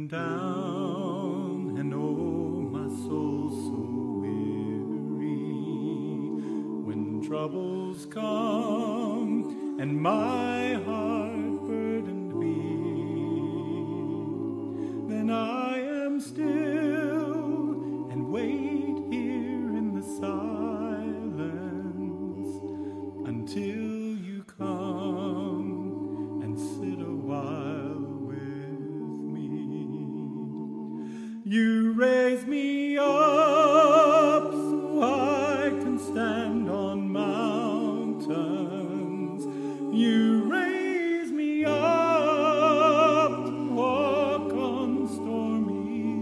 down, and oh, my soul so weary. When troubles come and my heart burdened be, then I am still and wait here in the silence until you come and sit a while with me. You raise me up so I can stand on mountains. You raise me up to walk on stormy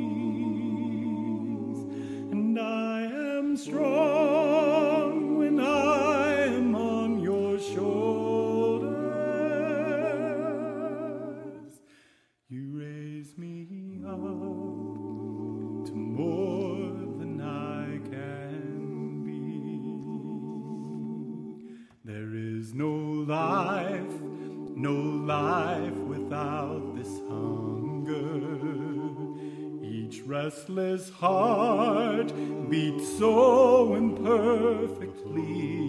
seas, and I am strong when I am on your shoulders. You raise me up to more than I can be. There is no life without this hunger. Each restless heart beats so imperfectly.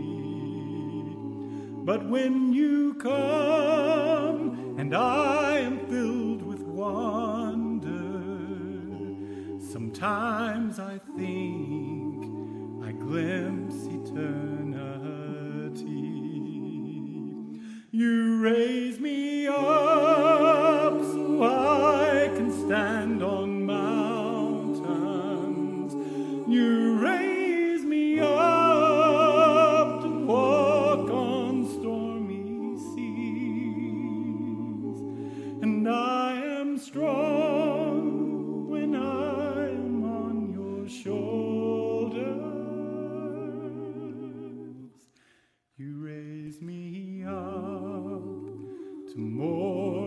But when you come and I am filled with wonder, sometimes I think I glimpse eternity. You raise me up so I can stand on mountains. You raise me up to walk on stormy seas, and I am strong when I am on your shoulders. You raise me up to more